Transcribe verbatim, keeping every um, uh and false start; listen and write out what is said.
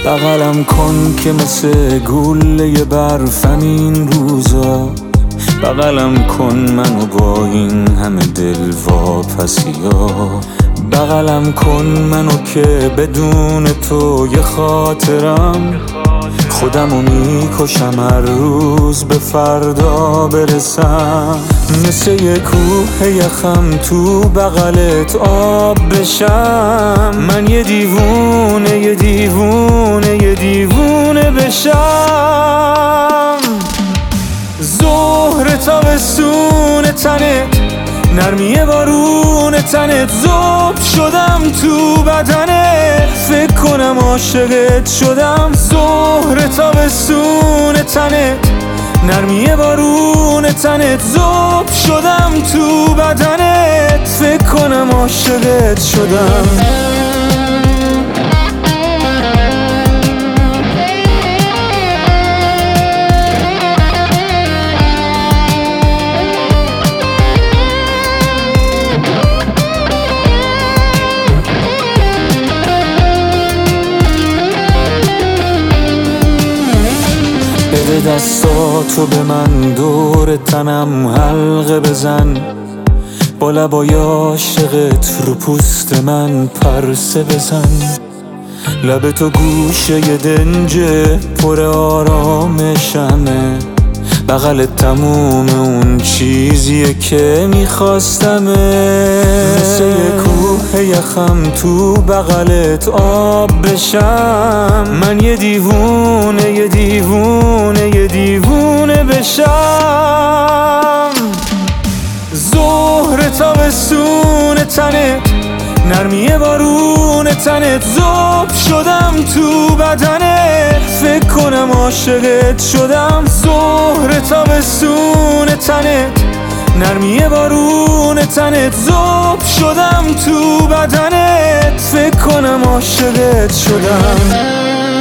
بغلم کن که مثل گوله برفم این روزا، بغلم کن منو با این همه دل واپسیا، بغلم کن منو که بدون تو یه خاطرم خودمو میکشم هر روز به فردا برسم، مثل یه کوه یخم تو بغلت آب بشم، من یه دیوونه یه دیوونه یه دیوونه بشم. ظهر تابستون تنت، نرمی بارون تنت، ذوب شدم تو بدنت، فکر کنم عاشقت شدم. ظهر تابستون تنت، نرمی بارون تنت، ذوب شدم تو بدنت، فکر کنم عاشقت شدم. بده دستاتو به من، دور تنم حلقه بزن، با لبای عاشقت رو پوست من پرسه بزن، لب تو گوشه ی دنجه پر آرامشمه، بغلت تموم اون چیزیه که میخواستمه، مثل یه کوه یخم تو بغلت آب بشم، من یه دیوونه یه دیوونه یه دیوونه بشم. ظهر تابستون تنت، نرمی بارون تنت، ذوب شدم تو بدنت، فکر کنم عاشقت شدم. ظهر تابستون تنت، نرمی بارون تنت، ذوب شدم تو بدنت، فکر کنم عاشقت شدم.